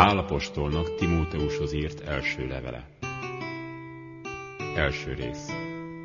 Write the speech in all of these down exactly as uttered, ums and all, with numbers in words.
Pál apostolnak Timóteushoz írt első levele. Első rész.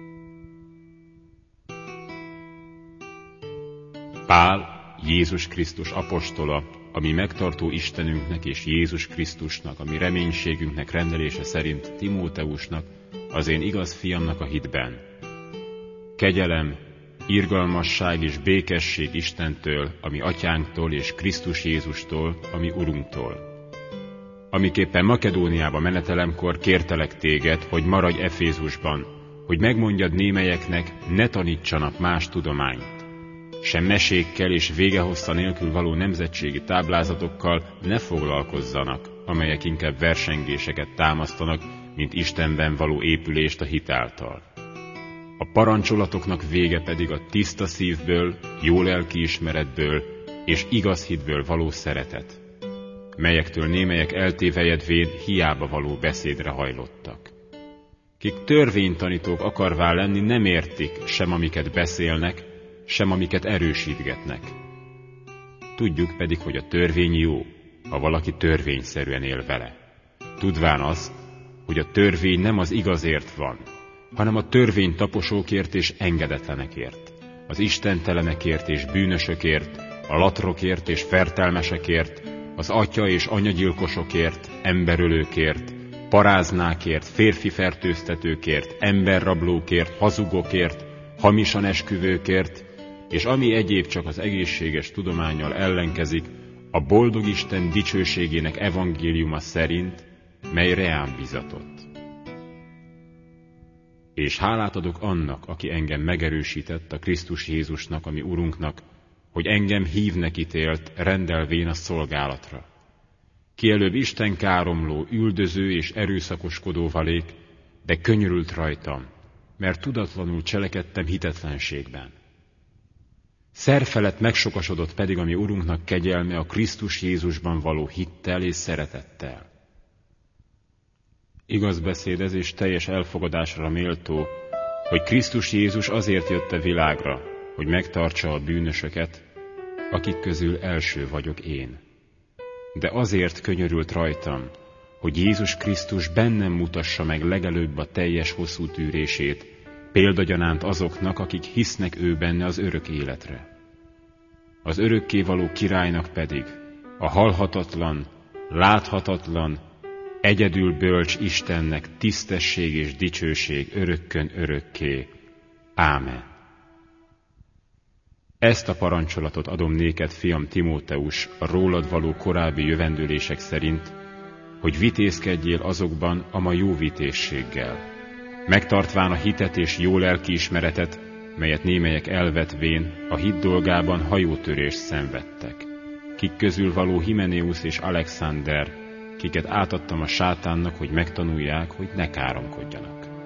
Pál, Jézus Krisztus apostola, a mi megtartó Istenünknek és Jézus Krisztusnak, a mi reménységünknek rendelése szerint Timóteusnak, az én igaz fiamnak a hitben. Kegyelem, irgalmasság és békesség Istentől, a mi atyánktól és Krisztus Jézustól, a mi Urunktól. Amiképpen Makedóniába menetelemkor kértelek téged, hogy maradj Efézusban, hogy megmondjad némelyeknek, ne tanítsanak más tudományt. Sem mesékkel és végehossza nélkül való nemzetségi táblázatokkal ne foglalkozzanak, amelyek inkább versengéseket támasztanak, mint Istenben való épülést a hit által. A parancsolatoknak vége pedig a tiszta szívből, jó lelkiismeretből és igaz hitből való szeretet, melyektől némelyek eltévejedvén hiába való beszédre hajlottak. Kik törvénytanítók akarvá lenni, nem értik sem amiket beszélnek, sem amiket erősítgetnek. Tudjuk pedig, hogy a törvény jó, ha valaki törvényszerűen él vele. Tudván az, hogy a törvény nem az igazért van, hanem a törvény taposókért és engedetlenekért, az istentelenekért és bűnösökért, a latrokért és fertelmesekért, az atya és anyagyilkosokért, emberölőkért, paráznákért, férfi fertőztetőkért, emberrablókért, hazugokért, hamisan esküvőkért, és ami egyéb csak az egészséges tudománnyal ellenkezik, a boldog Isten dicsőségének evangéliuma szerint, mely reám bizatott. És hálát adok annak, aki engem megerősített a Krisztus Jézusnak, a mi Urunknak, hogy engem hívnek ítélt, rendelvén a szolgálatra. Ki előbb Isten káromló, üldöző és erőszakoskodó valék, de könyörült rajtam, mert tudatlanul cselekedtem hitetlenségben. Szerfelett megsokasodott pedig a mi Urunknak kegyelme a Krisztus Jézusban való hittel és szeretettel. Igaz beszéd ez és teljes elfogadásra méltó, hogy Krisztus Jézus azért jött a világra, hogy megtartsa a bűnösöket, akik közül első vagyok én. De azért könyörült rajtam, hogy Jézus Krisztus bennem mutassa meg legelőbb a teljes hosszú tűrését, példagyanánt azoknak, akik hisznek ő benne az örök életre. Az örökkévaló királynak pedig a halhatatlan, láthatatlan, egyedül bölcs Istennek tisztesség és dicsőség örökkön örökké. Ámen. Ezt a parancsolatot adom néked, fiam Timóteus, a rólad való korábbi jövendőlések szerint, hogy vitézkedjél azokban a ma jó vitézséggel, megtartván a hitet és jó lelkiismeretet, melyet némelyek elvetvén a hit dolgában hajótörést szenvedtek, kik közül való Himenéusz és Alexander, kiket átadtam a sátánnak, hogy megtanulják, hogy ne káromkodjanak.